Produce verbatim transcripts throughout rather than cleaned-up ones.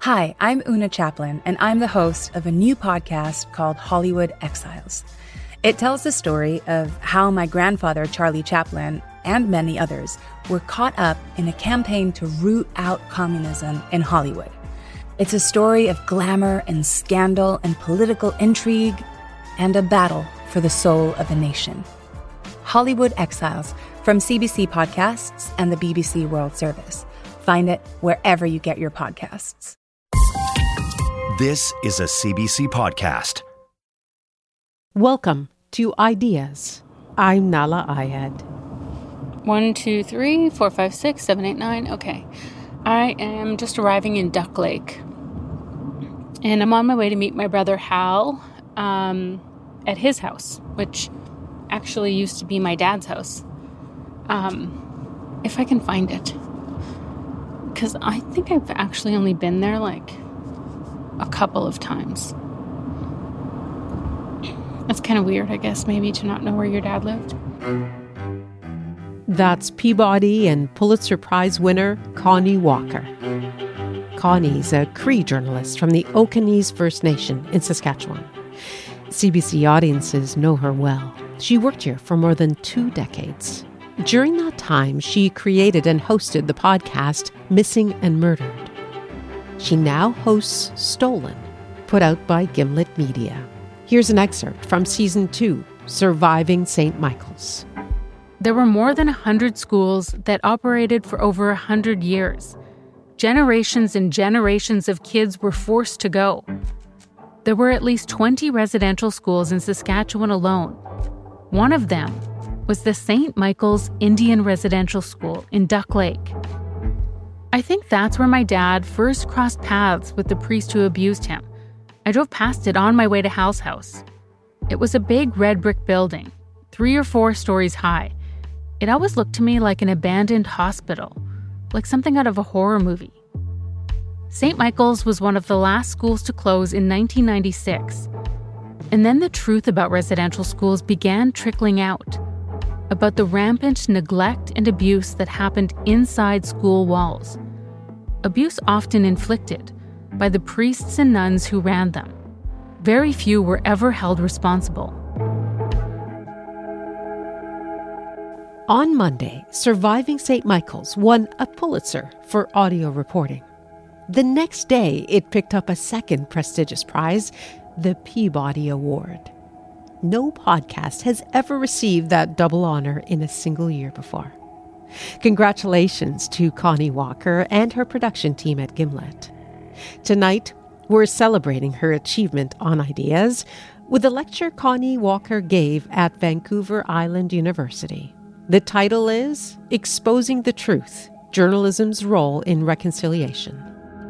Hi, I'm Una Chaplin, and I'm the host of a new podcast called Hollywood Exiles. It tells the story of how my grandfather, Charlie Chaplin, and many others were caught up in a campaign to root out communism in Hollywood. It's a story of glamour and scandal and political intrigue and a battle for the soul of a nation. Hollywood Exiles from C B C Podcasts and the B B C World Service. Find it wherever you get your podcasts. This is a C B C podcast. Welcome to Ideas. I'm Nala Ayed. One, two, three, four, five, six, seven, eight, nine. Okay. I am just arriving in Duck Lake. And I'm on my way to meet my brother Hal um, at his house, which actually used to be my dad's house. Um, if I can find it. Because I think I've actually only been there like a couple of times. It's kind of weird, I guess, maybe to not know where your dad lived. That's Peabody and Pulitzer Prize winner Connie Walker. Connie's a Cree journalist from the Okanese First Nation in Saskatchewan. C B C audiences know her well. She worked here for more than two decades. During that time, she created and hosted the podcast Missing and Murdered. She now hosts Stolen, put out by Gimlet Media. Here's an excerpt from Season two, Surviving Saint Michael's. There were more than one hundred schools that operated for over one hundred years. Generations and generations of kids were forced to go. There were at least twenty residential schools in Saskatchewan alone. One of them was the Saint Michael's Indian Residential School in Duck Lake. I think that's where my dad first crossed paths with the priest who abused him. I drove past it on my way to Hal's house. It was a big red brick building, three or four stories high. It always looked to me like an abandoned hospital, like something out of a horror movie. Saint Michael's was one of the last schools to close in nineteen ninety-six. And then the truth about residential schools began trickling out, about the rampant neglect and abuse that happened inside school walls. Abuse often inflicted by the priests and nuns who ran them. Very few were ever held responsible. On Monday, Surviving Saint Michael's won a Pulitzer for audio reporting. The next day, it picked up a second prestigious prize, the Peabody Award. No podcast has ever received that double honor in a single year before. Congratulations to Connie Walker and her production team at Gimlet. Tonight, we're celebrating her achievement on Ideas with a lecture Connie Walker gave at Vancouver Island University. The title is Exposing the Truth, Journalism's Role in Reconciliation.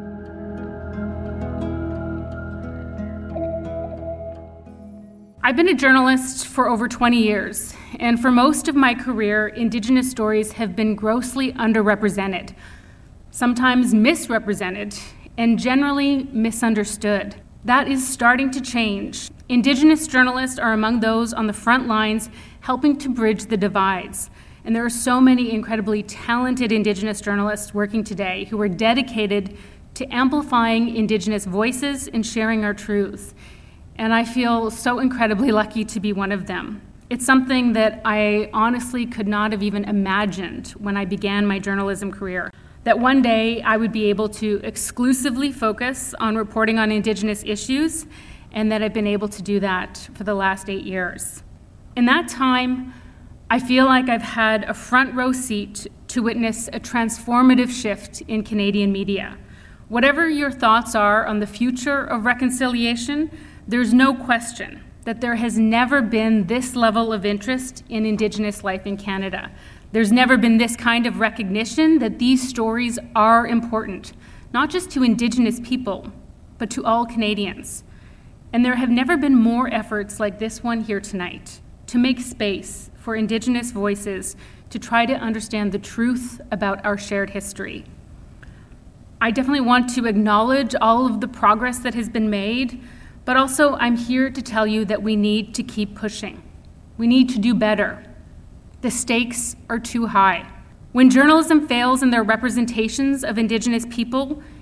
I've been a journalist for over twenty years, and for most of my career, Indigenous stories have been grossly underrepresented, sometimes misrepresented, and generally misunderstood. That is starting to change. Indigenous journalists are among those on the front lines helping to bridge the divides. And there are so many incredibly talented Indigenous journalists working today who are dedicated to amplifying Indigenous voices and sharing our truths. And I feel so incredibly lucky to be one of them. It's something that I honestly could not have even imagined when I began my journalism career, that one day I would be able to exclusively focus on reporting on Indigenous issues, and that I've been able to do that for the last eight years. In that time, I feel like I've had a front row seat to witness a transformative shift in Canadian media. Whatever your thoughts are on the future of reconciliation, there's no question that there has never been this level of interest in Indigenous life in Canada. There's never been this kind of recognition that these stories are important, not just to Indigenous people, but to all Canadians. And there have never been more efforts like this one here tonight to make space for Indigenous voices to try to understand the truth about our shared history. I definitely want to acknowledge all of the progress that has been made, but also I'm here to tell you that we need to keep pushing. We need to do better. The stakes are too high. When journalism fails in their representations of Indigenous people,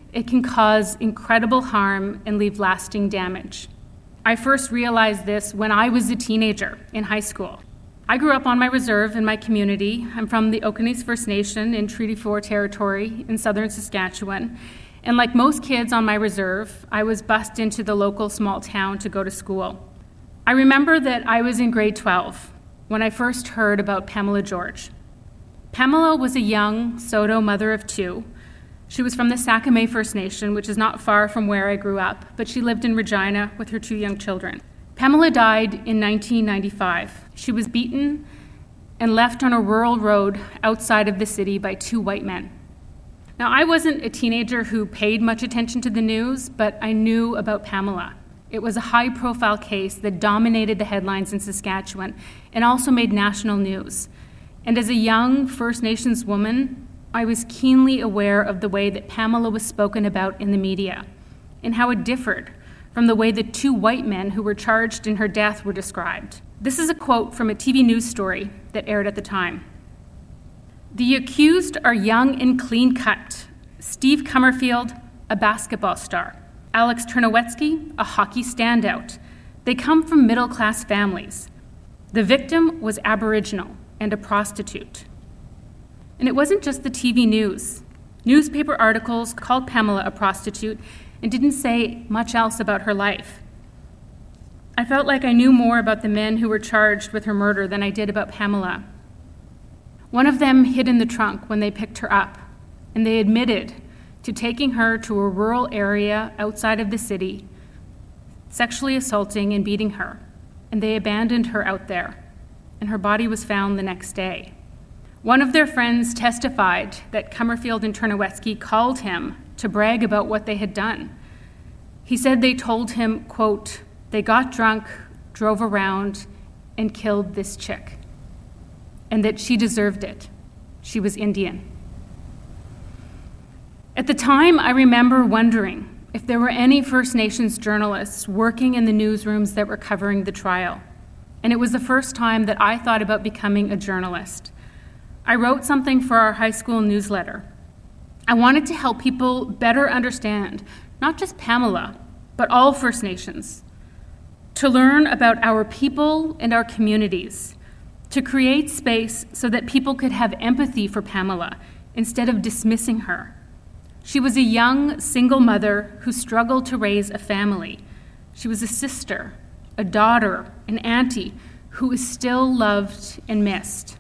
it can cause incredible harm and leave lasting damage. I first realized this when I was a teenager in high school. I grew up on my reserve in my community. I'm from the Okonee First Nation in Treaty four territory in southern Saskatchewan. And like most kids on my reserve, I was bused into the local small town to go to school. I remember that I was in grade twelve when I first heard about Pamela George. Pamela was a young Saulteaux mother of two. She was from the Sakamay First Nation, which is not far from where I grew up, but she lived in Regina with her two young children. Pamela died in nineteen ninety-five. She was beaten and left on a rural road outside of the city by two white men. Now, I wasn't a teenager who paid much attention to the news, but I knew about Pamela. It was a high-profile case that dominated the headlines in Saskatchewan and also made national news. And as a young First Nations woman, I was keenly aware of the way that Pamela was spoken about in the media and how it differed from the way the two white men who were charged in her death were described. This is a quote from a T V news story that aired at the time. "The accused are young and clean-cut. Steve Comerfield, a basketball star. Alex Ternowetsky, a hockey standout. They come from middle-class families. The victim was Aboriginal and a prostitute." And it wasn't just the T V news. Newspaper articles called Pamela a prostitute and didn't say much else about her life. I felt like I knew more about the men who were charged with her murder than I did about Pamela. One of them hid in the trunk when they picked her up, and they admitted to taking her to a rural area outside of the city, sexually assaulting and beating her, and they abandoned her out there, and her body was found the next day. One of their friends testified that Comerfield and Ternowetsky called him to brag about what they had done. He said they told him, quote, "They got drunk, drove around, and killed this chick, and that she deserved it. She was Indian." At the time, I remember wondering if there were any First Nations journalists working in the newsrooms that were covering the trial. And it was the first time that I thought about becoming a journalist. I wrote something for our high school newsletter. I wanted to help people better understand not just Pamela, but all First Nations, to learn about our people and our communities, to create space so that people could have empathy for Pamela instead of dismissing her. She was a young single mother who struggled to raise a family. She was a sister, a daughter, an auntie who is still loved and missed.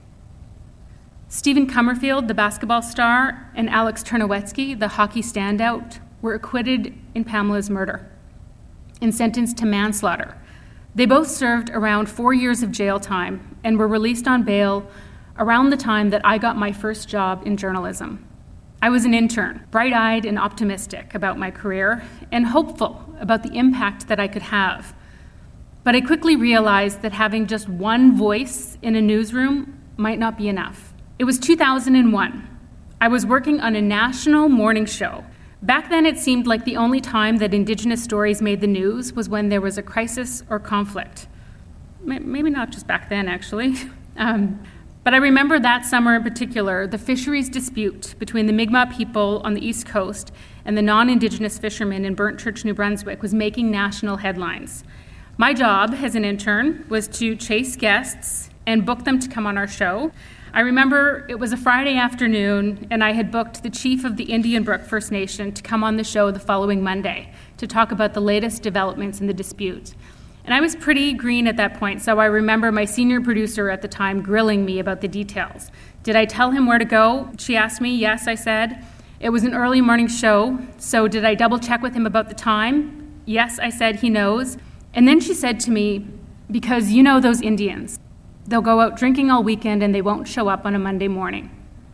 Stephen Comerfield, the basketball star, and Alex Ternowetsky, the hockey standout, were acquitted in Pamela's murder and sentenced to manslaughter. They both served around four years of jail time and were released on bail around the time that I got my first job in journalism. I was an intern, bright-eyed and optimistic about my career and hopeful about the impact that I could have. But I quickly realized that having just one voice in a newsroom might not be enough. It was two thousand one. I was working on a national morning show. Back then, it seemed like the only time that Indigenous stories made the news was when there was a crisis or conflict. Maybe not just back then, actually. Um, but I remember that summer in particular, the fisheries dispute between the Mi'kmaq people on the East Coast and the non-Indigenous fishermen in Burnt Church, New Brunswick, was making national headlines. My job as an intern was to chase guests and book them to come on our show. I remember it was a Friday afternoon, and I had booked the chief of the Indian Brook First Nation to come on the show the following Monday to talk about the latest developments in the dispute. And I was pretty green at that point, so I remember my senior producer at the time grilling me about the details. Did I tell him where to go? She asked me. Yes, I said. It was an early morning show, so did I double check with him about the time? Yes, I said, he knows. And then she said to me, because you know those Indians. They'll go out drinking all weekend and they won't show up on a Monday morning.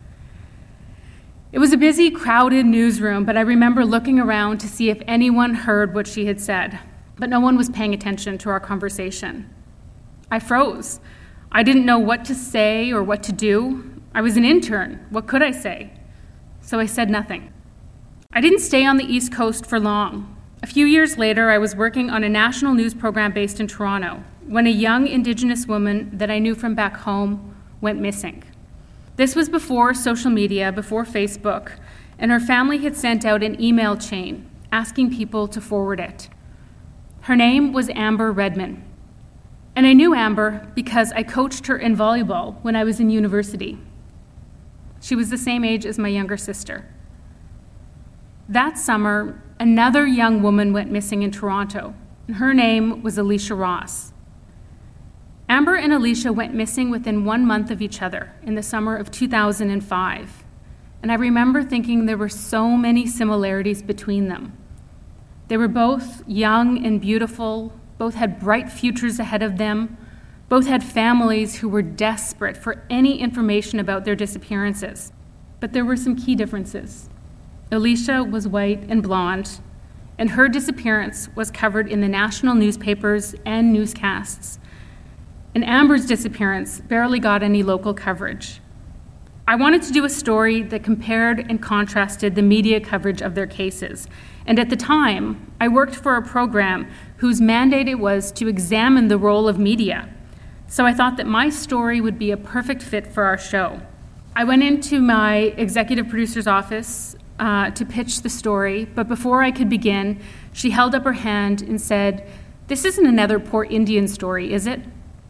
It was a busy, crowded newsroom, but I remember looking around to see if anyone heard what she had said, but no one was paying attention to our conversation. I froze. I didn't know what to say or what to do. I was an intern. What could I say? So I said nothing. I didn't stay on the East Coast for long. A few years later, I was working on a national news program based in Toronto when a young Indigenous woman that I knew from back home went missing. This was before social media, before Facebook, and her family had sent out an email chain asking people to forward it. Her name was Amber Redman, and I knew Amber because I coached her in volleyball when I was in university. She was the same age as my younger sister. That summer, another young woman went missing in Toronto, and her name was Alicia Ross. Amber and Alicia went missing within one month of each other in the summer of two thousand five, and I remember thinking there were so many similarities between them. They were both young and beautiful, both had bright futures ahead of them, both had families who were desperate for any information about their disappearances. But there were some key differences. Alicia was white and blonde, and her disappearance was covered in the national newspapers and newscasts. And Amber's disappearance barely got any local coverage. I wanted to do a story that compared and contrasted the media coverage of their cases. And at the time, I worked for a program whose mandate it was to examine the role of media. So I thought that my story would be a perfect fit for our show. I went into my executive producer's office uh, to pitch the story, but before I could begin, she held up her hand and said, "This isn't another poor Indian story, is it?"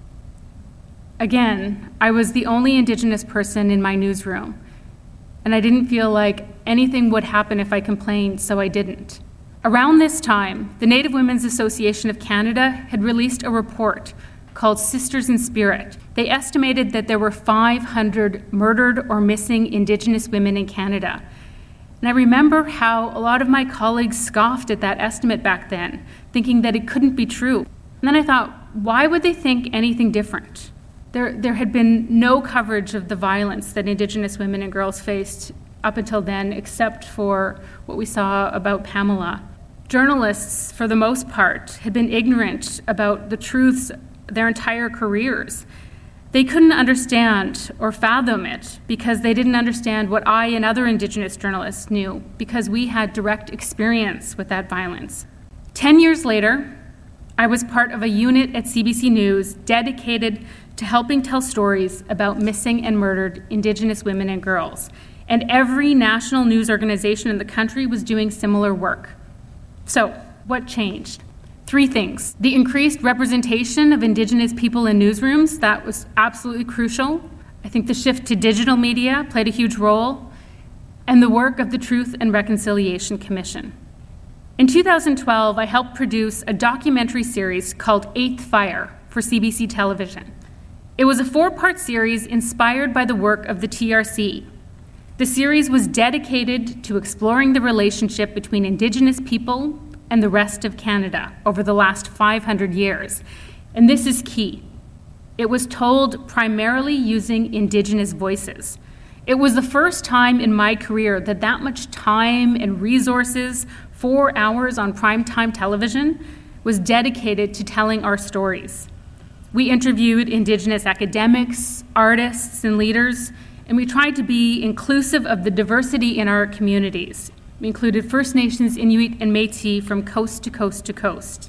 Again, I was the only Indigenous person in my newsroom, and I didn't feel like anything would happen if I complained, so I didn't. Around this time, the Native Women's Association of Canada had released a report called Sisters in Spirit. They estimated that there were five hundred murdered or missing Indigenous women in Canada. And I remember how a lot of my colleagues scoffed at that estimate back then, thinking that it couldn't be true. And then I thought, why would they think anything different? There, there had been no coverage of the violence that Indigenous women and girls faced up until then, except for what we saw about Pamela. Journalists, for the most part, had been ignorant about the truths their entire careers. They couldn't understand or fathom it because they didn't understand what I and other Indigenous journalists knew, because we had direct experience with that violence. Ten years later, I was part of a unit at C B C News dedicated to helping tell stories about missing and murdered Indigenous women and girls. And every national news organization in the country was doing similar work. So, what changed? Three things. The increased representation of Indigenous people in newsrooms, that was absolutely crucial. I think the shift to digital media played a huge role, and the work of the Truth and Reconciliation Commission. In two thousand twelve, I helped produce a documentary series called Eighth Fire for C B C Television. It was a four-part series inspired by the work of the T R C. The series was dedicated to exploring the relationship between Indigenous people and the rest of Canada over the last five hundred years. And this is key. It was told primarily using Indigenous voices. It was the first time in my career that that much time and resources, four hours on primetime television, was dedicated to telling our stories. We interviewed Indigenous academics, artists, and leaders, and we tried to be inclusive of the diversity in our communities. We included First Nations, Inuit, and Métis from coast to coast to coast.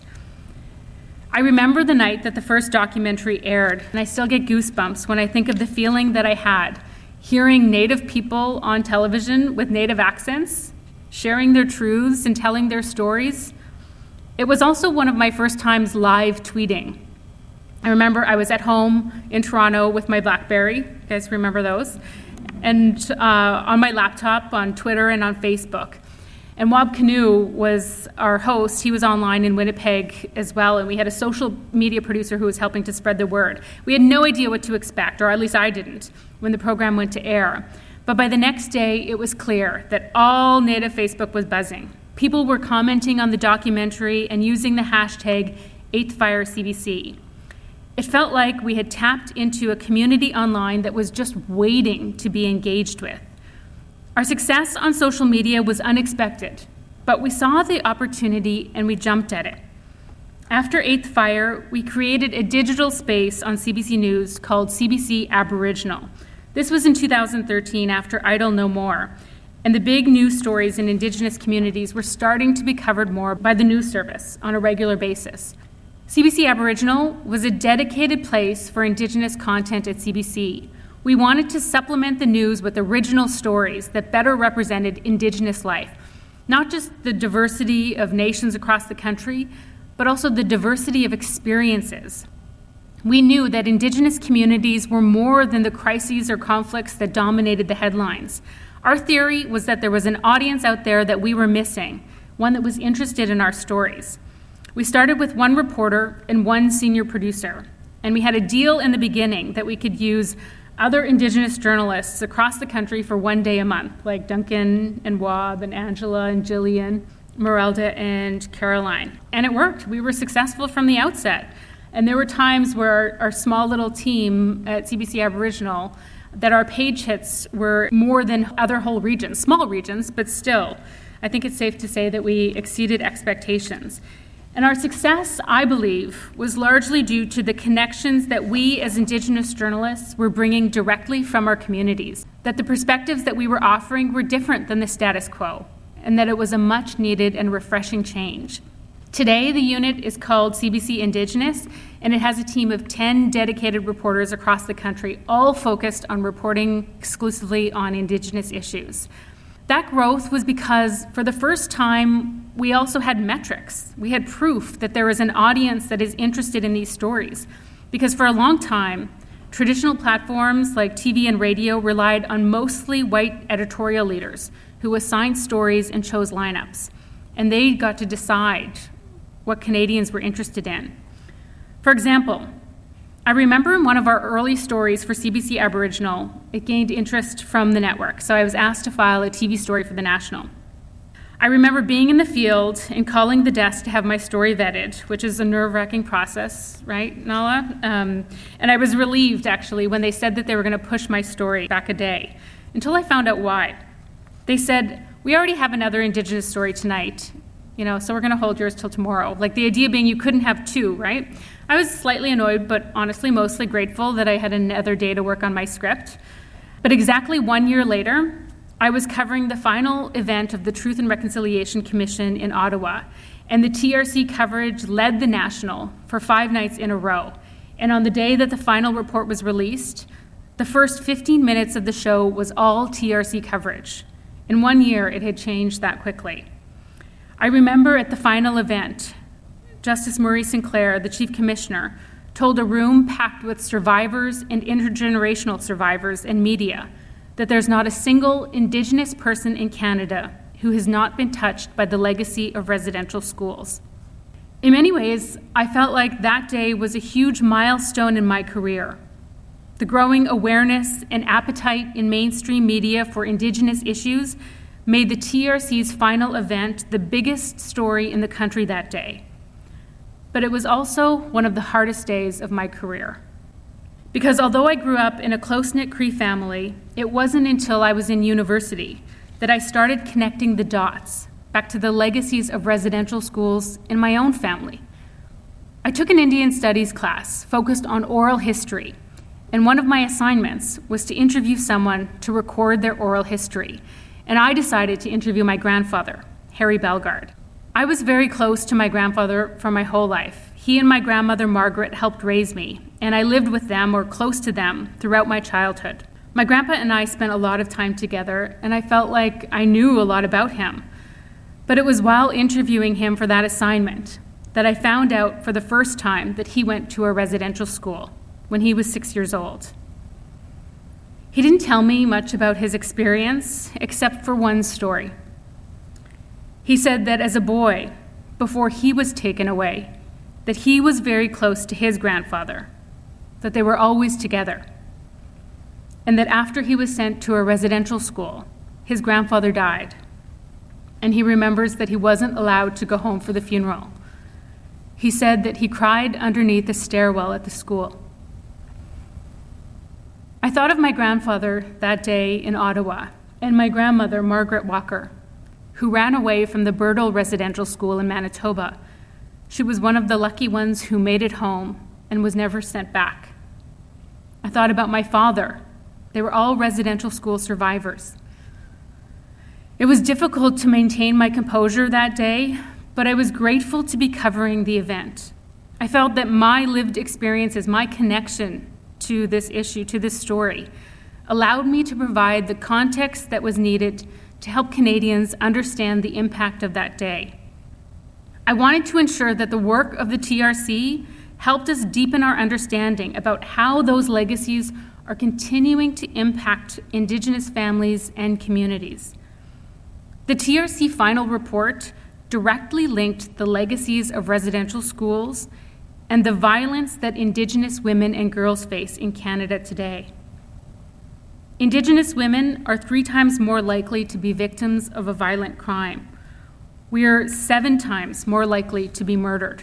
I remember the night that the first documentary aired, and I still get goosebumps when I think of the feeling that I had hearing Native people on television with Native accents, sharing their truths and telling their stories. It was also one of my first times live tweeting. I remember I was at home in Toronto with my BlackBerry, you guys remember those, and uh, on my laptop, on Twitter and on Facebook. And Wab Canoe was our host. He was online in Winnipeg as well, and we had a social media producer who was helping to spread the word. We had no idea what to expect, or at least I didn't, when the program went to air. But by the next day, it was clear that all Native Facebook was buzzing. People were commenting on the documentary and using the hashtag eighth fire C B C. It felt like we had tapped into a community online that was just waiting to be engaged with. Our success on social media was unexpected, but we saw the opportunity and we jumped at it. After Eighth Fire, we created a digital space on C B C News called C B C Aboriginal. This was in two thousand thirteen after Idle No More, and the big news stories in Indigenous communities were starting to be covered more by the news service on a regular basis. C B C Aboriginal was a dedicated place for Indigenous content at C B C. We wanted to supplement the news with original stories that better represented Indigenous life, not just the diversity of nations across the country, but also the diversity of experiences. We knew that Indigenous communities were more than the crises or conflicts that dominated the headlines. Our theory was that there was an audience out there that we were missing, one that was interested in our stories. We started with one reporter and one senior producer, and we had a deal in the beginning that we could use other Indigenous journalists across the country for one day a month, like Duncan and Wab and Angela and Jillian, Merelda and Caroline. And it worked. We were successful from the outset. And there were times where our, our small little team at C B C Aboriginal, that our page hits were more than other whole regions, small regions, but still, I think it's safe to say that we exceeded expectations. And our success, I believe, was largely due to the connections that we as Indigenous journalists were bringing directly from our communities, that the perspectives that we were offering were different than the status quo, and that it was a much needed and refreshing change. Today, the unit is called C B C Indigenous, and it has a team of ten dedicated reporters across the country, all focused on reporting exclusively on Indigenous issues. That growth was because, for the first time, we also had metrics. We had proof that there is an audience that is interested in these stories. Because for a long time, traditional platforms like T V and radio relied on mostly white editorial leaders who assigned stories and chose lineups. And they got to decide what Canadians were interested in. For example, I remember in one of our early stories for C B C Aboriginal, it gained interest from the network, so I was asked to file a T V story for the National. I remember being in the field and calling the desk to have my story vetted, which is a nerve-wracking process, right, Nala? Um, and I was relieved, actually, when they said that they were going to push my story back a day, until I found out why. They said, we already have another Indigenous story tonight, you know, so we're going to hold yours till tomorrow. Like, the idea being you couldn't have two, right? I was slightly annoyed, but honestly mostly grateful that I had another day to work on my script. But exactly one year later, I was covering the final event of the Truth and Reconciliation Commission in Ottawa, and the T R C coverage led the National for five nights in a row. And on the day that the final report was released, the first fifteen minutes of the show was all T R C coverage. In one year, it had changed that quickly. I remember at the final event, Justice Murray Sinclair, the Chief Commissioner, told a room packed with survivors and intergenerational survivors and media that there's not a single Indigenous person in Canada who has not been touched by the legacy of residential schools. In many ways, I felt like that day was a huge milestone in my career. The growing awareness and appetite in mainstream media for Indigenous issues made the T R C's final event the biggest story in the country that day. But it was also one of the hardest days of my career. Because although I grew up in a close-knit Cree family, it wasn't until I was in university that I started connecting the dots back to the legacies of residential schools in my own family. I took an Indian Studies class focused on oral history, and one of my assignments was to interview someone to record their oral history, and I decided to interview my grandfather, Harry Bellegarde. I was very close to my grandfather for my whole life. He and my grandmother, Margaret, helped raise me, and I lived with them or close to them throughout my childhood. My grandpa and I spent a lot of time together, and I felt like I knew a lot about him. But it was while interviewing him for that assignment that I found out for the first time that he went to a residential school when he was six years old. He didn't tell me much about his experience, except for one story. He said that as a boy, before he was taken away, that he was very close to his grandfather, that they were always together, and that after he was sent to a residential school, his grandfather died, and he remembers that he wasn't allowed to go home for the funeral. He said that he cried underneath the stairwell at the school. I thought of my grandfather that day in Ottawa and my grandmother, Margaret Walker, who ran away from the Birtle Residential School in Manitoba. She was one of the lucky ones who made it home and was never sent back. I thought about my father. They were all residential school survivors. It was difficult to maintain my composure that day, but I was grateful to be covering the event. I felt that my lived experiences, my connection to this issue, to this story, allowed me to provide the context that was needed to help Canadians understand the impact of that day. I wanted to ensure that the work of the T R C helped us deepen our understanding about how those legacies are continuing to impact Indigenous families and communities. The T R C final report directly linked the legacies of residential schools and the violence that Indigenous women and girls face in Canada today. Indigenous women are three times more likely to be victims of a violent crime. We are seven times more likely to be murdered.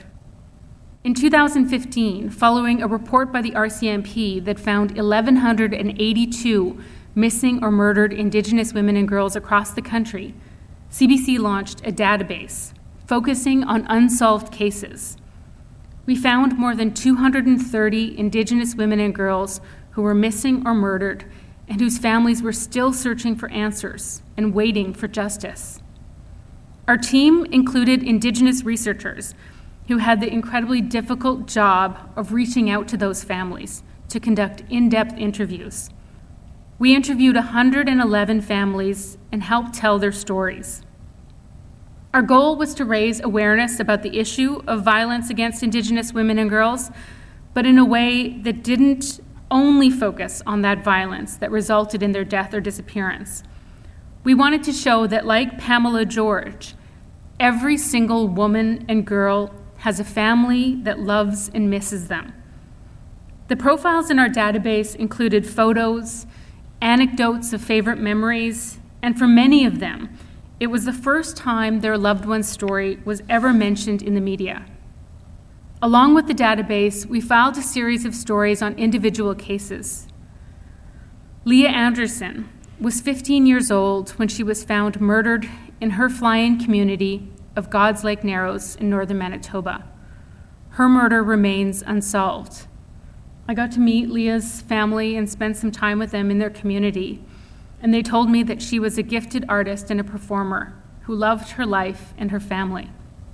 In two thousand fifteen, following a report by the R C M P that found one thousand one hundred eighty-two missing or murdered Indigenous women and girls across the country, C B C launched a database focusing on unsolved cases. We found more than two hundred thirty Indigenous women and girls who were missing or murdered and whose families were still searching for answers and waiting for justice. Our team included Indigenous researchers who had the incredibly difficult job of reaching out to those families to conduct in-depth interviews. We interviewed one hundred eleven families and helped tell their stories. Our goal was to raise awareness about the issue of violence against Indigenous women and girls, but in a way that didn't only focus on that violence that resulted in their death or disappearance. We wanted to show that, like Pamela George, every single woman and girl has a family that loves and misses them. The profiles in our database included photos, anecdotes of favorite memories, and for many of them, it was the first time their loved one's story was ever mentioned in the media. Along with the database, we filed a series of stories on individual cases. Leah Anderson was fifteen years old when she was found murdered in her fly-in community of God's Lake Narrows in northern Manitoba. Her murder remains unsolved. I got to meet Leah's family and spend some time with them in their community, and they told me that she was a gifted artist and a performer who loved her life and her family.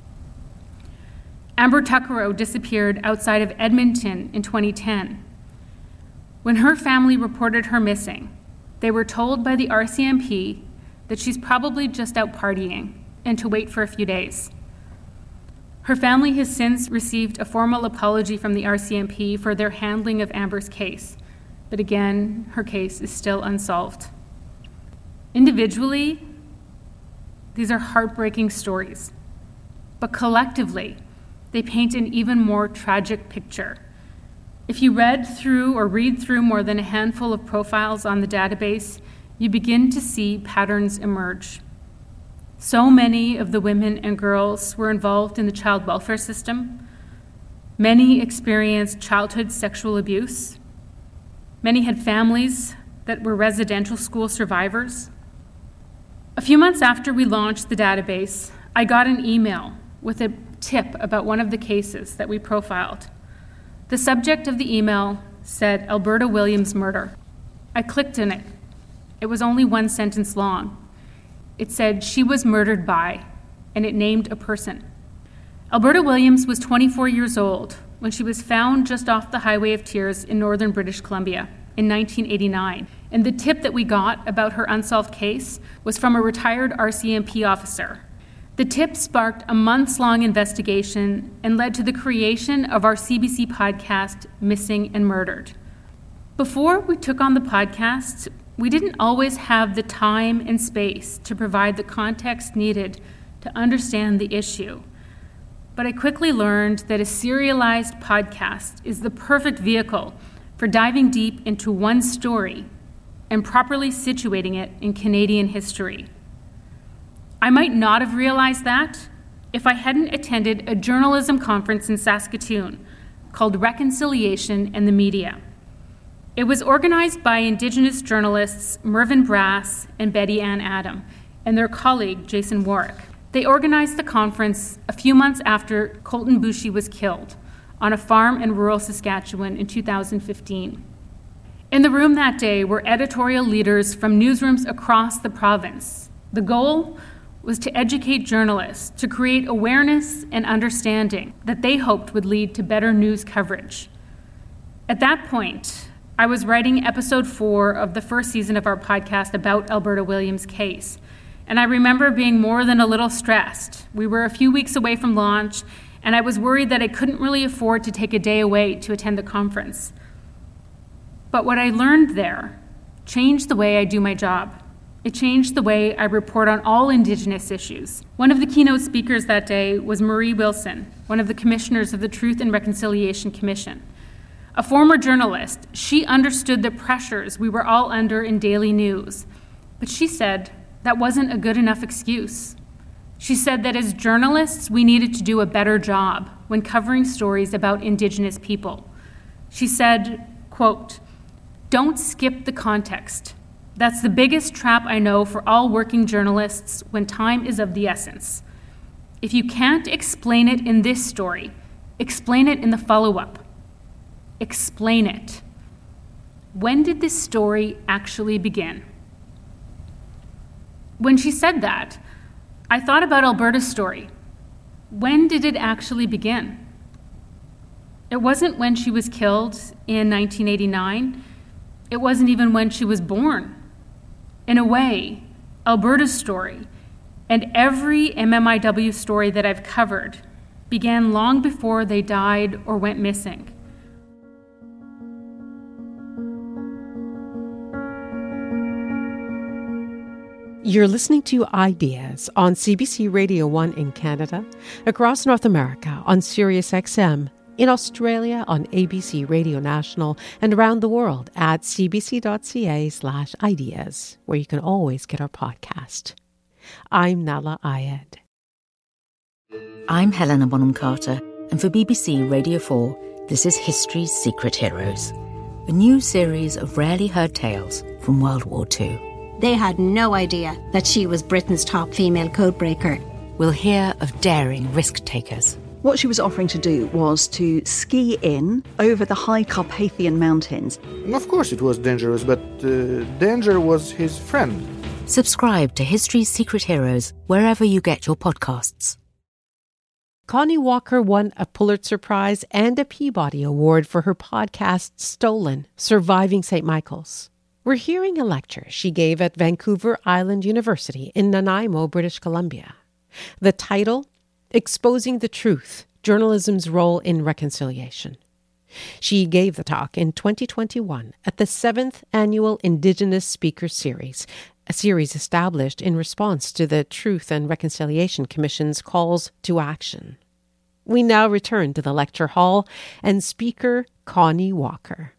Amber Tuckero disappeared outside of Edmonton in twenty ten. When her family reported her missing, they were told by the R C M P that she's probably just out partying and to wait for a few days. Her family has since received a formal apology from the R C M P for their handling of Amber's case, but again, her case is still unsolved. Individually, these are heartbreaking stories, but collectively, they paint an even more tragic picture. If you read through or read through more than a handful of profiles on the database, you begin to see patterns emerge. So many of the women and girls were involved in the child welfare system. Many experienced childhood sexual abuse. Many had families that were residential school survivors. A few months after we launched the database, I got an email with a tip about one of the cases that we profiled. The subject of the email said Alberta Williams murder. I clicked on it. It was only one sentence long. It said she was murdered by, and it named a person. Alberta Williams was twenty-four years old when she was found just off the Highway of Tears in northern British Columbia in nineteen eighty-nine. And the tip that we got about her unsolved case was from a retired R C M P officer. The tip sparked a months-long investigation and led to the creation of our C B C podcast, Missing and Murdered. Before we took on the podcast, we didn't always have the time and space to provide the context needed to understand the issue. But I quickly learned that a serialized podcast is the perfect vehicle for diving deep into one story and properly situating it in Canadian history. I might not have realized that if I hadn't attended a journalism conference in Saskatoon called Reconciliation and the Media. It was organized by Indigenous journalists Mervyn Brass and Betty Ann Adam and their colleague Jason Warwick. They organized the conference a few months after Colton Boushie was killed on a farm in rural Saskatchewan in two thousand fifteen. In the room that day were editorial leaders from newsrooms across the province. The goal was to educate journalists, to create awareness and understanding that they hoped would lead to better news coverage. At that point, I was writing episode four of the first season of our podcast about Alberta Williams' case, and I remember being more than a little stressed. We were a few weeks away from launch, and I was worried that I couldn't really afford to take a day away to attend the conference. But what I learned there changed the way I do my job. It changed the way I report on all Indigenous issues. One of the keynote speakers that day was Marie Wilson, one of the commissioners of the Truth and Reconciliation Commission. A former journalist, she understood the pressures we were all under in daily news, but she said that wasn't a good enough excuse. She said that as journalists, we needed to do a better job when covering stories about Indigenous people. She said, quote, "Don't skip the context. That's the biggest trap I know for all working journalists when time is of the essence. If you can't explain it in this story, explain it in the follow-up. Explain it. When did this story actually begin?" When she said that, I thought about Alberta's story. When did it actually begin? It wasn't when she was killed in nineteen eighty-nine. It wasn't even when she was born. In a way, Alberta's story, and every M M I W story that I've covered, began long before they died or went missing. You're listening to Ideas on C B C Radio one in Canada, across North America on Sirius X M, in Australia on A B C Radio National, and around the world at cbc.ca slash ideas, where you can always get our podcast. I'm Nala Ayed. I'm Helena Bonham Carter, and for B B C Radio four, this is History's Secret Heroes, a new series of rarely heard tales from World War Two. They had no idea that she was Britain's top female codebreaker. We'll hear of daring risk-takers. What she was offering to do was to ski in over the high Carpathian Mountains. Of course it was dangerous, but uh, danger was his friend. Subscribe to History's Secret Heroes wherever you get your podcasts. Connie Walker won a Pulitzer Prize and a Peabody Award for her podcast Stolen, Surviving Saint Michael's. We're hearing a lecture she gave at Vancouver Island University in Nanaimo, British Columbia. The title, Exposing the Truth, Journalism's Role in Reconciliation. She gave the talk in twenty twenty-one at the seventh Annual Indigenous Speaker Series, a series established in response to the Truth and Reconciliation Commission's calls to action. We now return to the lecture hall and speaker Connie Walker.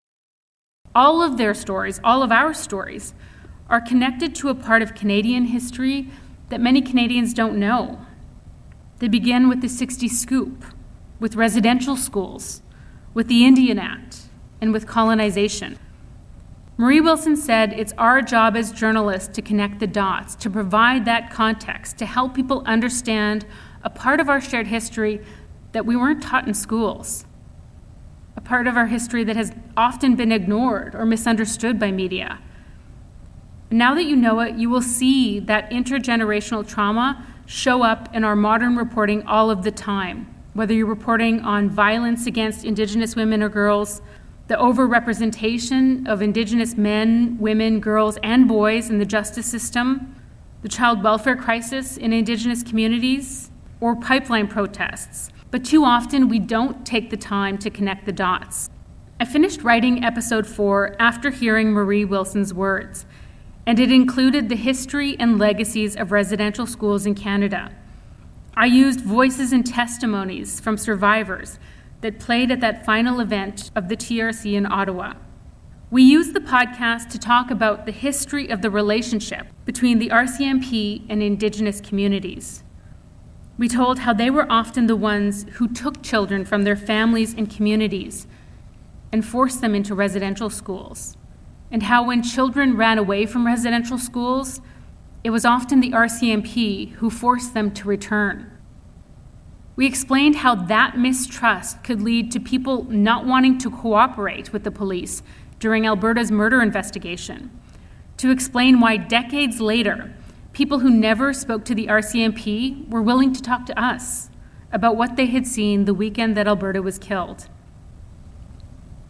All of their stories, all of our stories, are connected to a part of Canadian history that many Canadians don't know. They begin with the sixties scoop, with residential schools, with the Indian Act, and with colonization. Marie Wilson said it's our job as journalists to connect the dots, to provide that context, to help people understand a part of our shared history that we weren't taught in schools, a part of our history that has often been ignored or misunderstood by media. Now that you know it, you will see that intergenerational trauma show up in our modern reporting all of the time, whether you're reporting on violence against Indigenous women or girls, the overrepresentation of Indigenous men, women, girls, and boys in the justice system, the child welfare crisis in Indigenous communities, or pipeline protests. But too often, we don't take the time to connect the dots. I finished writing episode four after hearing Marie Wilson's words, and it included the history and legacies of residential schools in Canada. I used voices and testimonies from survivors that played at that final event of the T R C in Ottawa. We used the podcast to talk about the history of the relationship between the R C M P and Indigenous communities. We told how they were often the ones who took children from their families and communities and forced them into residential schools, and how when children ran away from residential schools, it was often the R C M P who forced them to return. We explained how that mistrust could lead to people not wanting to cooperate with the police during Alberta's murder investigation, to explain why decades later, people who never spoke to the R C M P were willing to talk to us about what they had seen the weekend that Alberta was killed.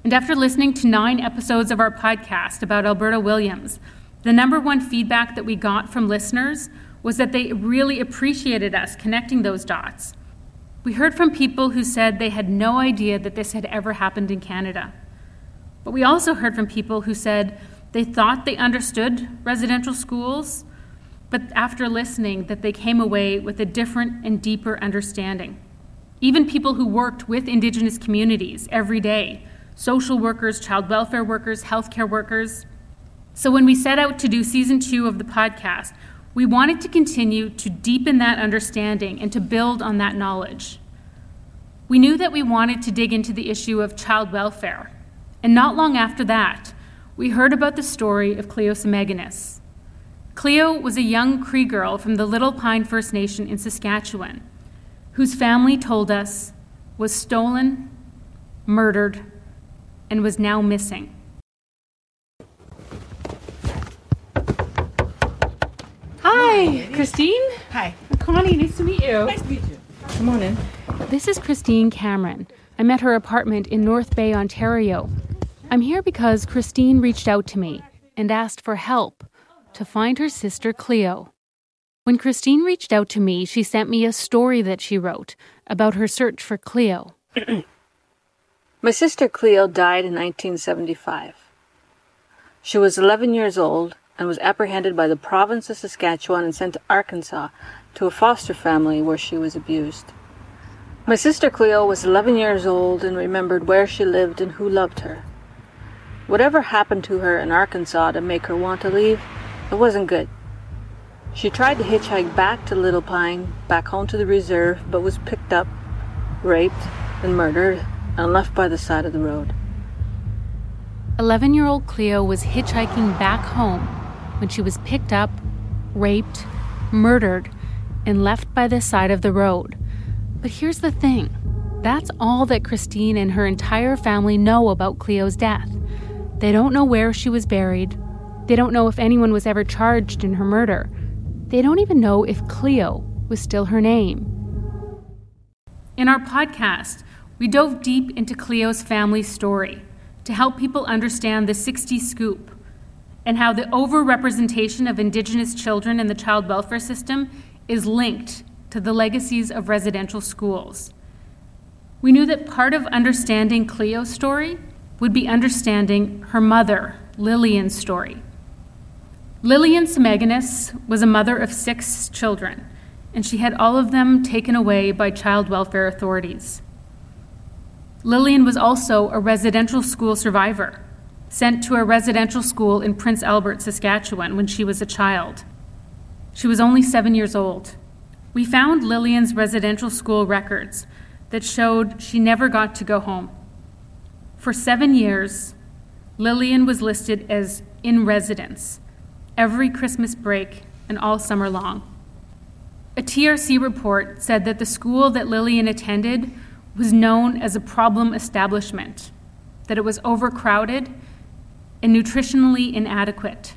And after listening to nine episodes of our podcast about Alberta Williams, the number one feedback that we got from listeners was that they really appreciated us connecting those dots. We heard from people who said they had no idea that this had ever happened in Canada. But we also heard from people who said they thought they understood residential schools, but after listening, that they came away with a different and deeper understanding. Even people who worked with Indigenous communities every day, social workers, child welfare workers, healthcare workers. So when we set out to do season two of the podcast, we wanted to continue to deepen that understanding and to build on that knowledge. We knew that we wanted to dig into the issue of child welfare, and not long after that, we heard about the story of Cleo Semeganis. Cleo was a young Cree girl from the Little Pine First Nation in Saskatchewan, whose family told us was stolen, murdered, and was now missing. Hi, Christine. Hi. Connie, nice to meet you. Nice to meet you. Come on in. This is Christine Cameron. I'm at her apartment in North Bay, Ontario. I'm here because Christine reached out to me and asked for help to find her sister Cleo. When Christine reached out to me, she sent me a story that she wrote about her search for Cleo. My sister Cleo died in nineteen seventy-five. She was eleven years old and was apprehended by the province of Saskatchewan and sent to Arkansas to a foster family where she was abused. My sister Cleo was eleven years old and remembered where she lived and who loved her. Whatever happened to her in Arkansas to make her want to leave, it wasn't good. She tried to hitchhike back to Little Pine, back home to the reserve, but was picked up, raped, and murdered, and left by the side of the road. eleven-year-old Cleo was hitchhiking back home when she was picked up, raped, murdered, and left by the side of the road. But here's the thing. That's all that Christine and her entire family know about Cleo's death. They don't know where she was buried. They don't know if anyone was ever charged in her murder. They don't even know if Cleo was still her name. In our podcast, we dove deep into Cleo's family story to help people understand the sixties scoop and how the overrepresentation of Indigenous children in the child welfare system is linked to the legacies of residential schools. We knew that part of understanding Cleo's story would be understanding her mother, Lillian's story. Lillian Semeganis was a mother of six children, and she had all of them taken away by child welfare authorities. Lillian was also a residential school survivor, sent to a residential school in Prince Albert, Saskatchewan, when she was a child. She was only seven years old. We found Lillian's residential school records that showed she never got to go home. For seven years, Lillian was listed as in residence every Christmas break and all summer long. A T R C report said that the school that Lillian attended was known as a problem establishment, that it was overcrowded and nutritionally inadequate.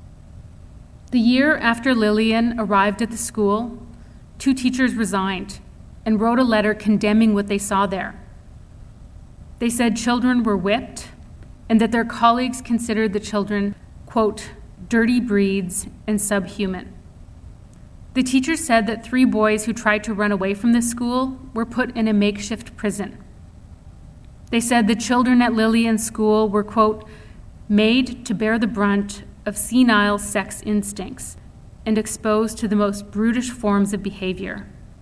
The year after Lillian arrived at the school, two teachers resigned and wrote a letter condemning what they saw there. They said children were whipped and that their colleagues considered the children, quote, dirty breeds and subhuman. The teachers said that three boys who tried to run away from the school were put in a makeshift prison. They said the children at Lillian's school were, quote, made to bear the brunt of senile sex instincts and exposed to the most brutish forms of behavior.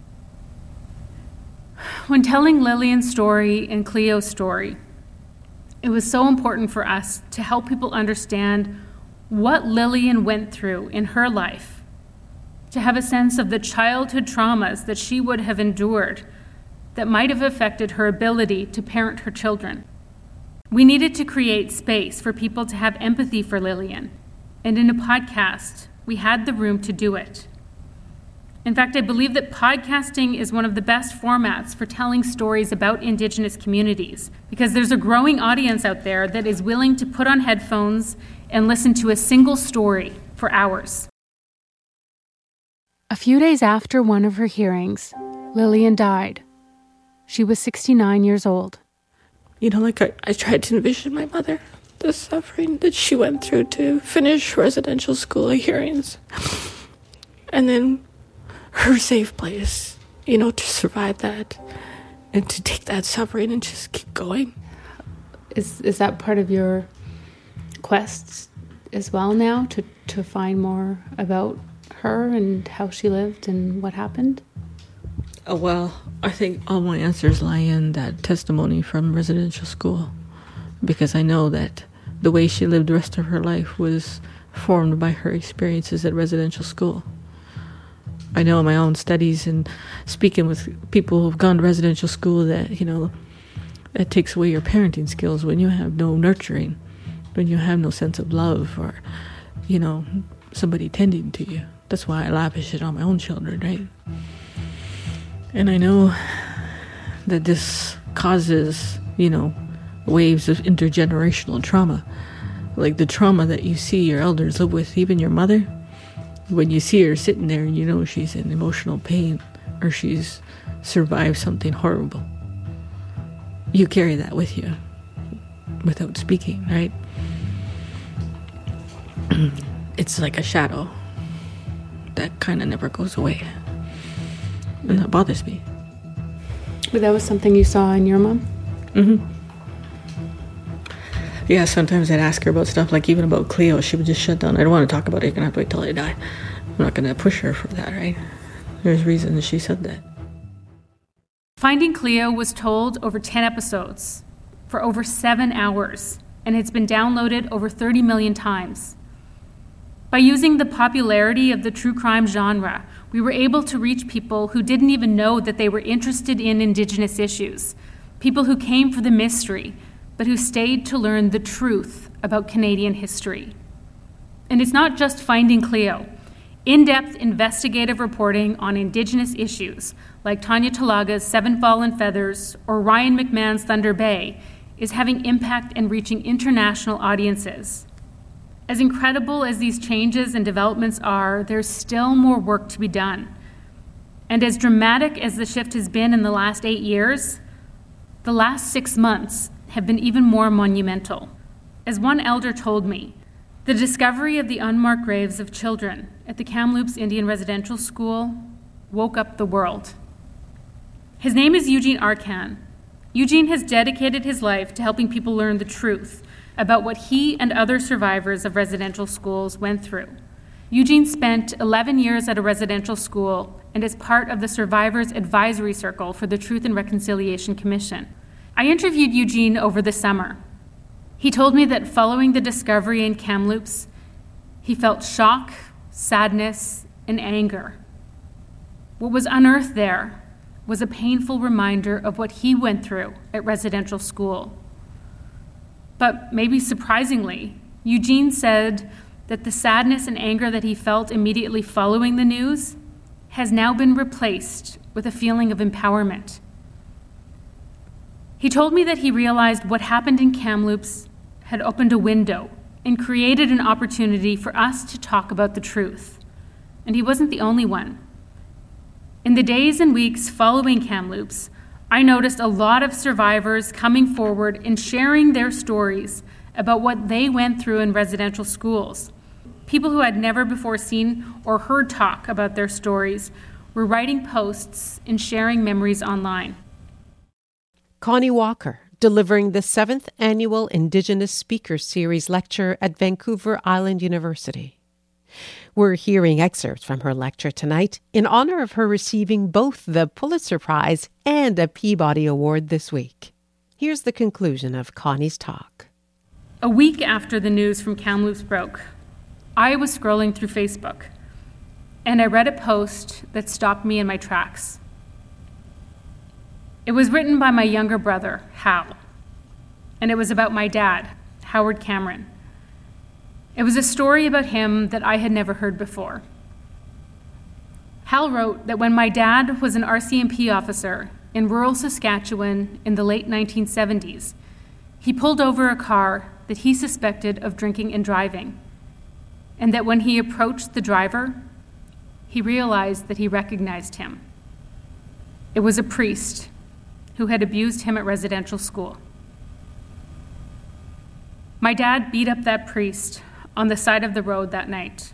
When telling Lillian's story and Cleo's story, it was so important for us to help people understand what Lillian went through in her life, to have a sense of the childhood traumas that she would have endured that might have affected her ability to parent her children. We needed to create space for people to have empathy for Lillian, and in a podcast, we had the room to do it. In fact, I believe that podcasting is one of the best formats for telling stories about Indigenous communities, because there's a growing audience out there that is willing to put on headphones and listen to a single story for hours. A few days after one of her hearings, Lillian died. She was sixty-nine years old. You know, like I, I tried to envision my mother, the suffering that she went through to finish residential school hearings. And then her safe place, you know, to survive that and to take that suffering and just keep going. Is is that part of your quest as well now, to, to find more about her and how she lived and what happened? Oh, well, I think all my answers lie in that testimony from residential school, because I know that the way she lived the rest of her life was formed by her experiences at residential school. I know in my own studies and speaking with people who've gone to residential school that, you know, it takes away your parenting skills when you have no nurturing, when you have no sense of love or, you know, somebody tending to you. That's why I lavish it on my own children, right? And I know that this causes, you know, waves of intergenerational trauma. Like the trauma that you see your elders live with, even your mother. When you see her sitting there, you know she's in emotional pain or she's survived something horrible. You carry that with you without speaking, right? It's like a shadow that kind of never goes away. And that bothers me. But that was something you saw in your mom? Mm-hmm. Yeah, sometimes I'd ask her about stuff, like even about Cleo, she would just shut down. I don't want to talk about it, you're going to have to wait till I die. I'm not going to push her for that, right? There's reasons she said that. Finding Cleo was told over ten episodes for over seven hours, and it's been downloaded over thirty million times. By using the popularity of the true crime genre, we were able to reach people who didn't even know that they were interested in Indigenous issues, people who came for the mystery, but who stayed to learn the truth about Canadian history. And it's not just Finding Cleo. In-depth investigative reporting on Indigenous issues, like Tanya Talaga's Seven Fallen Feathers or Ryan McMahon's Thunder Bay, is having impact and reaching international audiences. As incredible as these changes and developments are, there's still more work to be done. And as dramatic as the shift has been in the last eight years, the last six months have been even more monumental. As one elder told me, the discovery of the unmarked graves of children at the Kamloops Indian Residential School woke up the world. His name is Eugene Arcan. Eugene has dedicated his life to helping people learn the truth about what he and other survivors of residential schools went through. Eugene spent eleven years at a residential school and is part of the Survivors Advisory Circle for the Truth and Reconciliation Commission. I interviewed Eugene over the summer. He told me that following the discovery in Kamloops, he felt shock, sadness, and anger. What was unearthed there was a painful reminder of what he went through at residential school. But maybe surprisingly, Eugene said that the sadness and anger that he felt immediately following the news has now been replaced with a feeling of empowerment. He told me that he realized what happened in Kamloops had opened a window and created an opportunity for us to talk about the truth. And he wasn't the only one. In the days and weeks following Kamloops, I noticed a lot of survivors coming forward and sharing their stories about what they went through in residential schools. People who had never before seen or heard talk about their stories were writing posts and sharing memories online. Connie Walker, delivering the seventh Annual Indigenous Speaker Series lecture at Vancouver Island University. We're hearing excerpts from her lecture tonight in honor of her receiving both the Pulitzer Prize and a Peabody Award this week. Here's the conclusion of Connie's talk. A week after the news from Kamloops broke, I was scrolling through Facebook, and I read a post that stopped me in my tracks. It was written by my younger brother, Hal, and it was about my dad, Howard Cameron. It was a story about him that I had never heard before. Hal wrote that when my dad was an R C M P officer in rural Saskatchewan in the late nineteen seventies, he pulled over a car that he suspected of drinking and driving, and that when he approached the driver, he realized that he recognized him. It was a priest who had abused him at residential school. My dad beat up that priest on the side of the road that night.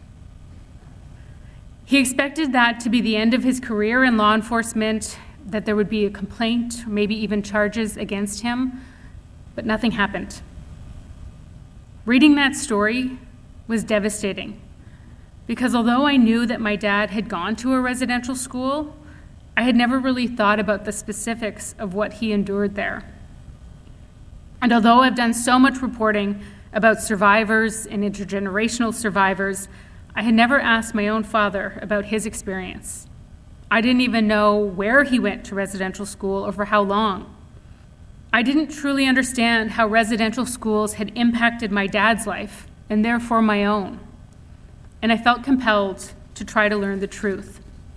He expected that to be the end of his career in law enforcement, that there would be a complaint, or maybe even charges against him, but nothing happened. Reading that story was devastating, because although I knew that my dad had gone to a residential school, I had never really thought about the specifics of what he endured there. And although I've done so much reporting about survivors and intergenerational survivors, I had never asked my own father about his experience. I didn't even know where he went to residential school or for how long. I didn't truly understand how residential schools had impacted my dad's life, and therefore my own. And I felt compelled to try to learn the truth.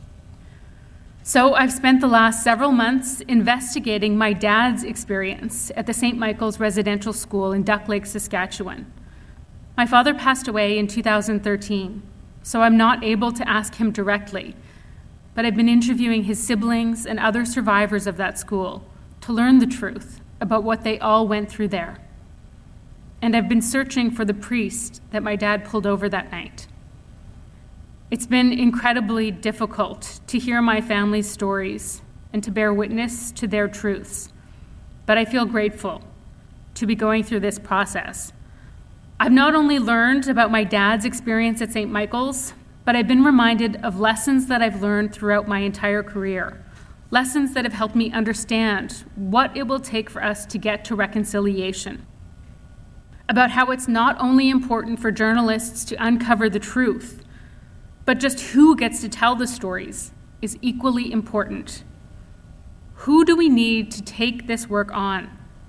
So I've spent the last several months investigating my dad's experience at the Saint Michael's Residential School in Duck Lake, Saskatchewan. My father passed away in two thousand thirteen, so I'm not able to ask him directly, but I've been interviewing his siblings and other survivors of that school to learn the truth about what they all went through there. And I've been searching for the priest that my dad pulled over that night. It's been incredibly difficult to hear my family's stories and to bear witness to their truths, but I feel grateful to be going through this process. I've not only learned about my dad's experience at Saint Michael's, but I've been reminded of lessons that I've learned throughout my entire career, lessons that have helped me understand what it will take for us to get to reconciliation, about how it's not only important for journalists to uncover the truth, but just who gets to tell the stories is equally important. Who do we need to take this work on?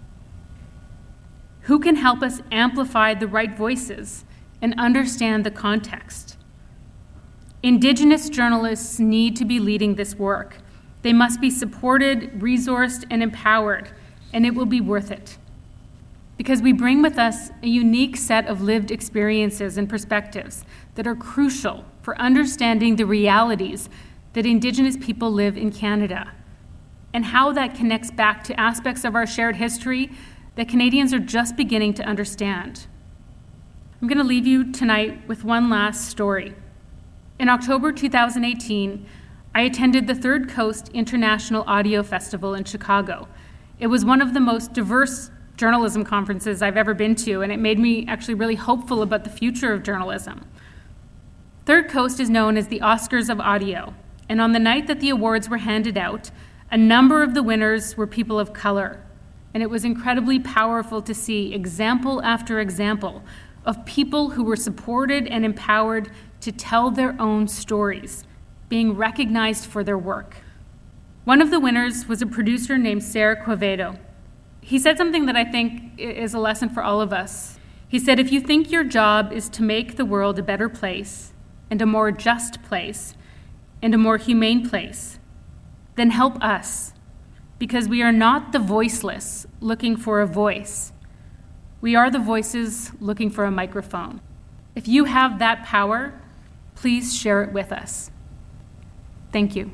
Who can help us amplify the right voices and understand the context? Indigenous journalists need to be leading this work. They must be supported, resourced, and empowered, and it will be worth it. Because we bring with us a unique set of lived experiences and perspectives that are crucial for understanding the realities that Indigenous people live in Canada, and how that connects back to aspects of our shared history that Canadians are just beginning to understand. I'm going to leave you tonight with one last story. In October two thousand eighteen, I attended the Third Coast International Audio Festival in Chicago. It was one of the most diverse journalism conferences I've ever been to, and it made me actually really hopeful about the future of journalism. Third Coast is known as the Oscars of Audio, and on the night that the awards were handed out, a number of the winners were people of color, and it was incredibly powerful to see example after example of people who were supported and empowered to tell their own stories, being recognized for their work. One of the winners was a producer named Sarah Quevedo. He said something that I think is a lesson for all of us. He said, if you think your job is to make the world a better place, and a more just place, and a more humane place, then help us, because we are not the voiceless looking for a voice. We are the voices looking for a microphone. If you have that power, please share it with us. Thank you.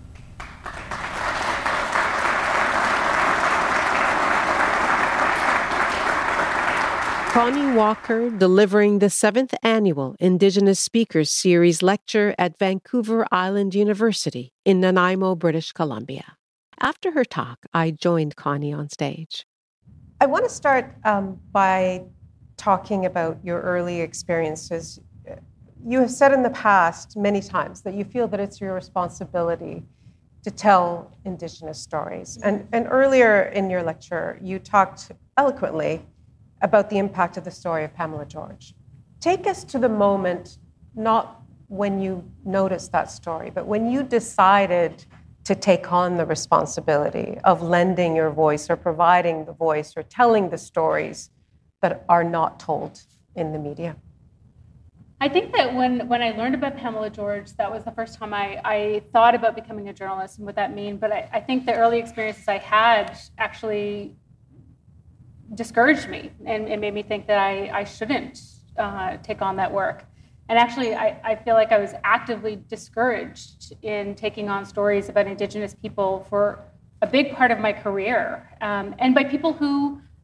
Connie Walker delivering the seventh annual Indigenous Speakers Series lecture at Vancouver Island University in Nanaimo, British Columbia. After her talk, I joined Connie on stage. I want to start um, by talking about your early experiences. You have said in the past many times that you feel that it's your responsibility to tell Indigenous stories. And, and earlier in your lecture, you talked eloquently about the impact of the story of Pamela George. Take us to the moment, not when you noticed that story, but when you decided to take on the responsibility of lending your voice or providing the voice or telling the stories that are not told in the media. I think that when, when I learned about Pamela George, that was the first time I, I thought about becoming a journalist and what that means. But I, I think the early experiences I had actually discouraged me and, and made me think that I, I shouldn't uh, take on that work. And actually, I, I feel like I was actively discouraged in taking on stories about Indigenous people for a big part of my career, um, and by people who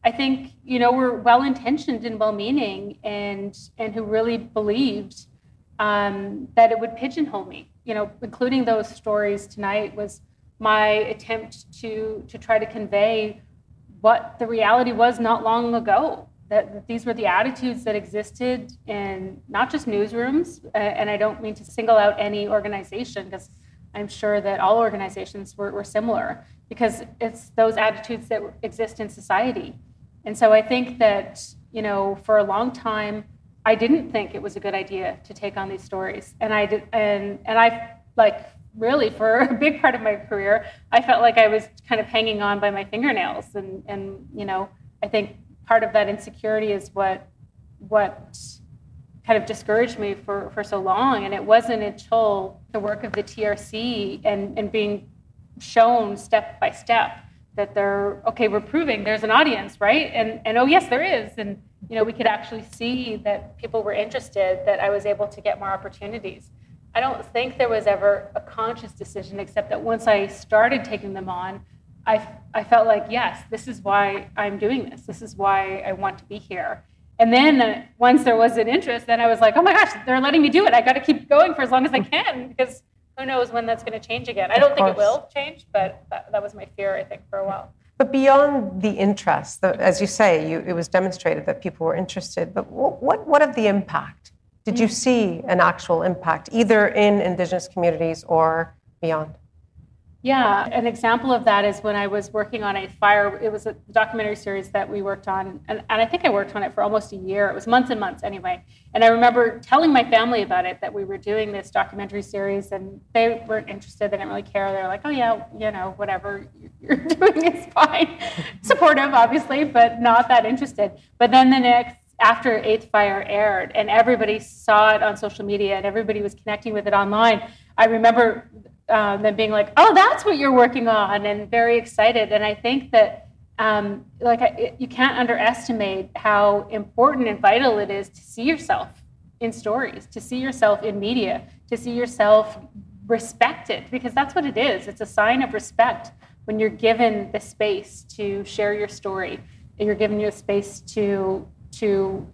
I think, you know, were well-intentioned and well-meaning and and who really believed um, that it would pigeonhole me. You know, including those stories tonight was my attempt to to try to convey what the reality was not long ago, that, that these were the attitudes that existed in not just newsrooms, uh, and I don't mean to single out any organization, because I'm sure that all organizations were, were similar, because it's those attitudes that exist in society. And so I think that, you know, for a long time, I didn't think it was a good idea to take on these stories. And I did, and and I like really for a big part of my career, I felt like I was kind of hanging on by my fingernails. And and you know, I think part of that insecurity is what what kind of discouraged me for, for so long. And it wasn't until the work of the T R C and, and being shown step by step that they're, okay, we're proving there's an audience, right? And and oh yes, there is. And you know, we could actually see that people were interested, that I was able to get more opportunities. I don't think there was ever a conscious decision, except that once I started taking them on, I, I felt like, yes, this is why I'm doing this. This is why I want to be here. And then uh, once there was an interest, then I was like, oh my gosh, they're letting me do it. I got to keep going for as long as I can, because who knows when that's going to change again. I don't think it will change, but that, that was my fear, I think, for a while. But beyond the interest, the, as you say, you, it was demonstrated that people were interested. But what, what, what of the impact? Did you see an actual impact, either in Indigenous communities or beyond? Yeah, an example of that is when I was working on a fire. It was a documentary series that we worked on, and, and I think I worked on it for almost a year. It was months and months anyway. And I remember telling my family about it, that we were doing this documentary series, and they weren't interested. They didn't really care. They were like, oh yeah, you know, whatever you're doing is fine. Supportive, obviously, but not that interested. But then the next, after Eighth Fire aired, and everybody saw it on social media, and everybody was connecting with it online, I remember Um, them being like, oh, that's what you're working on, and very excited. And I think that, um, like, I, you can't underestimate how important and vital it is to see yourself in stories, to see yourself in media, to see yourself respected, because that's what it is. It's a sign of respect when you're given the space to share your story, and you're given your space to to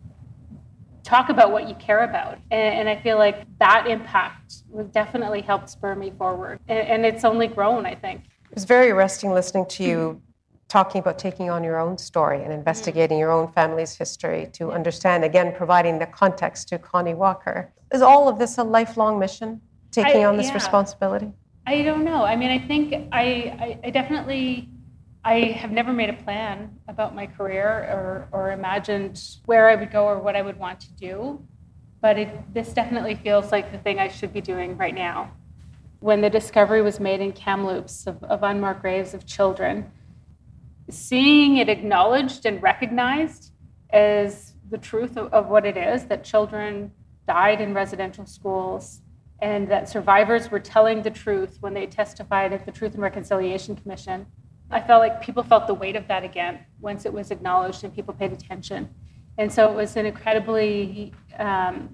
talk about what you care about. And, and I feel like that impact was definitely helped spur me forward. And, and it's only grown, I think. It was very arresting listening to you talking about taking on your own story and investigating mm-hmm. your own family's history to understand, again, providing the context to Connie Walker. Is all of this a lifelong mission, taking I, on this yeah. responsibility? I don't know. I mean, I think I, I, I definitely... I have never made a plan about my career or, or imagined where I would go or what I would want to do. But it, this definitely feels like the thing I should be doing right now. When the discovery was made in Kamloops of, of unmarked graves of children, seeing it acknowledged and recognized as the truth of, of what it is, that children died in residential schools, and that survivors were telling the truth when they testified at the Truth and Reconciliation Commission, I felt like people felt the weight of that again once it was acknowledged and people paid attention. And so it was an incredibly um,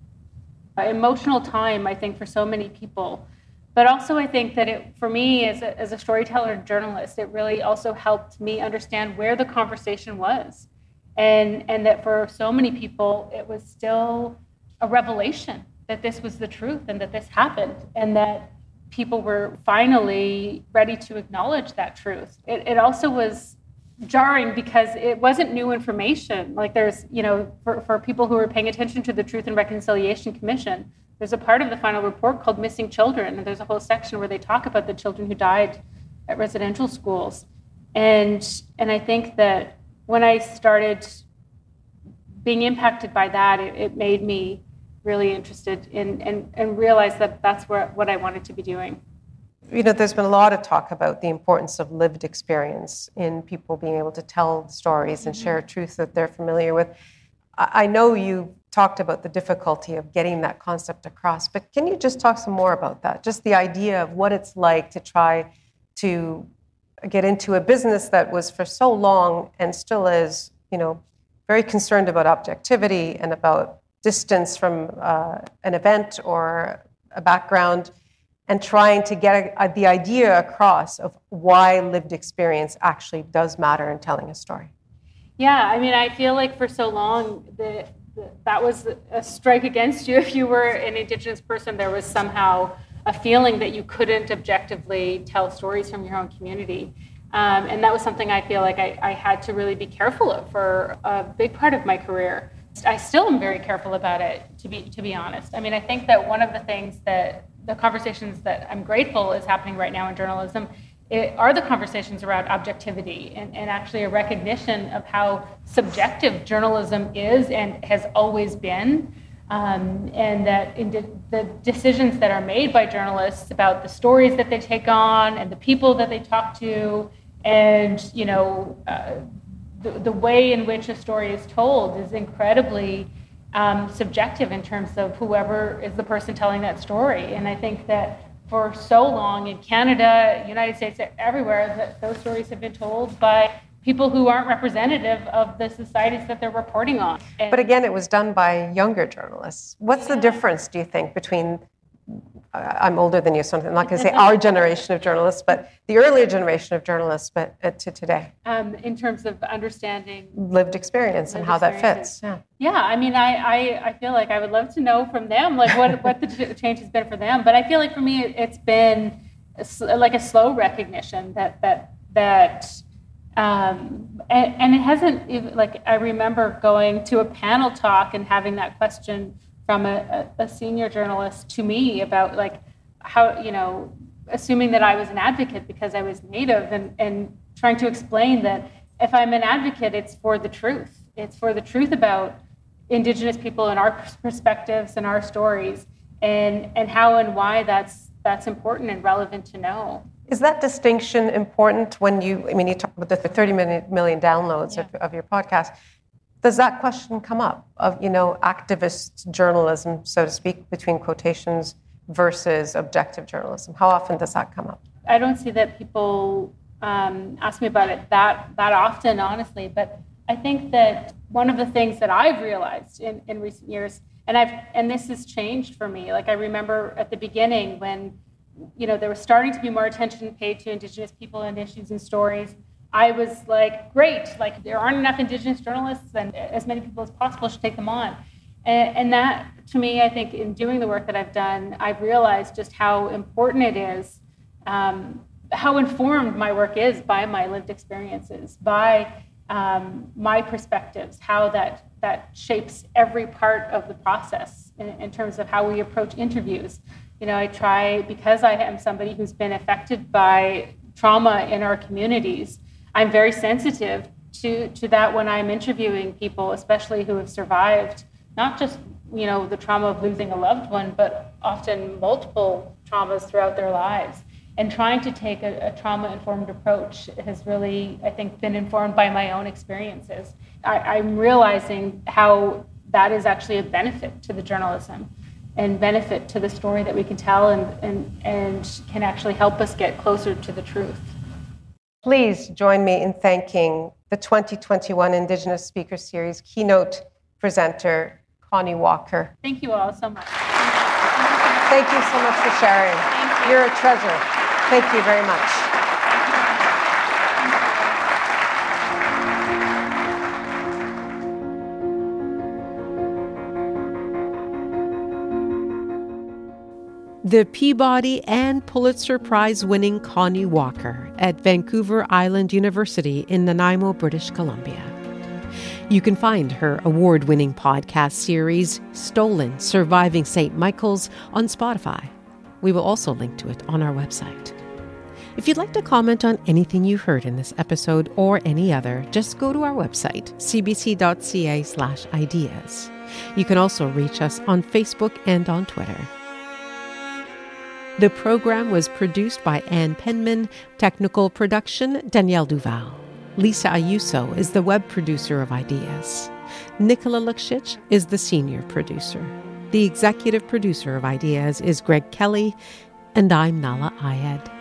emotional time, I think, for so many people. But also I think that it, for me, as a, as a storyteller and journalist, it really also helped me understand where the conversation was. And, and that for so many people, it was still a revelation that this was the truth and that this happened, and that people were finally ready to acknowledge that truth. It, it also was jarring because it wasn't new information. Like there's, you know, for, for people who are paying attention to the Truth and Reconciliation Commission, there's a part of the final report called Missing Children, and there's a whole section where they talk about the children who died at residential schools. And, and I think that when I started being impacted by that, it, it made me really interested in and, and realized that that's where, what I wanted to be doing. You know, there's been a lot of talk about the importance of lived experience in people being able to tell stories and mm-hmm. share truth that they're familiar with. I know you talked about the difficulty of getting that concept across, but can you just talk some more about that? Just the idea of what it's like to try to get into a business that was for so long and still is, you know, very concerned about objectivity and about distance from uh, an event or a background, and trying to get a, a, the idea across of why lived experience actually does matter in telling a story. Yeah, I mean, I feel like for so long the, the, that was a strike against you. If you were an Indigenous person, there was somehow a feeling that you couldn't objectively tell stories from your own community. Um, and that was something I feel like I, I had to really be careful of for a big part of my career. I still am very careful about it, to be to be honest. I mean, I think that one of the things that the conversations that I'm grateful is happening right now in journalism it, are the conversations around objectivity and, and actually a recognition of how subjective journalism is and has always been. Um, and that in de- the decisions that are made by journalists about the stories that they take on and the people that they talk to and, you know, uh, the, the way in which a story is told is incredibly um, subjective in terms of whoever is the person telling that story. And I think that for so long in Canada, United States, everywhere, that those stories have been told by people who aren't representative of the societies that they're reporting on. And but again, it was done by younger journalists. What's yeah. the difference, do you think, between, uh, I'm older than you, so I'm not going to say our generation of journalists, but the earlier generation of journalists, but uh, to today? Um, in terms of understanding lived experience lived and how that fits. Yeah, yeah. I mean, I, I, I feel like I would love to know from them, like what, what the change has been for them. But I feel like for me, it's been a, like a slow recognition that that that. Um, and, and it hasn't even, like, I remember going to a panel talk and having that question from a, a, a senior journalist to me about, like, how, you know, assuming that I was an advocate because I was Native and, and trying to explain that if I'm an advocate, it's for the truth. It's for the truth about Indigenous people and our perspectives and our stories and, and how and why that's, that's important and relevant to know. Is that distinction important when you, I mean, you talk about the thirty million downloads yeah. of, of your podcast. Does that question come up of, you know, activist journalism, so to speak, between quotations versus objective journalism? How often does that come up? I don't see that people um, ask me about it that, that often, honestly, but I think that one of the things that I've realized in, in recent years, and I've, and this has changed for me, like I remember at the beginning when you know, there was starting to be more attention paid to Indigenous people and issues and stories. I was like, great, like there aren't enough Indigenous journalists and as many people as possible should take them on. And, and that, to me, I think in doing the work that I've done, I've realized just how important it is, um, how informed my work is by my lived experiences, by um, my perspectives, how that, that shapes every part of the process in, in terms of how we approach interviews. You know, I try, because I am somebody who's been affected by trauma in our communities, I'm very sensitive to, to that when I'm interviewing people, especially who have survived, not just, you know, the trauma of losing a loved one, but often multiple traumas throughout their lives. And trying to take a, a trauma-informed approach has really, I think, been informed by my own experiences. I, I'm realizing how that is actually a benefit to the journalism and benefit to the story that we can tell and, and, and can actually help us get closer to the truth. Please join me in thanking the twenty twenty-one Indigenous Speaker Series keynote presenter, Connie Walker. Thank you all so much. Thank you so much for sharing. Thank you. You're a treasure. Thank you very much. The Peabody and Pulitzer Prize-winning Connie Walker at Vancouver Island University in Nanaimo, British Columbia. You can find her award-winning podcast series, Stolen: Surviving Saint Michael's, on Spotify. We will also link to it on our website. If you'd like to comment on anything you heard in this episode or any other, just go to our website, cbc.ca slash ideas. You can also reach us on Facebook and on Twitter. The program was produced by Ann Penman, technical production Danielle Duval. Lisa Ayuso is the web producer of Ideas. Nicola Luksic is the senior producer. The executive producer of Ideas is Greg Kelly, and I'm Nala Ayed.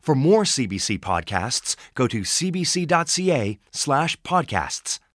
For more C B C podcasts, go to cbc.ca slash podcasts.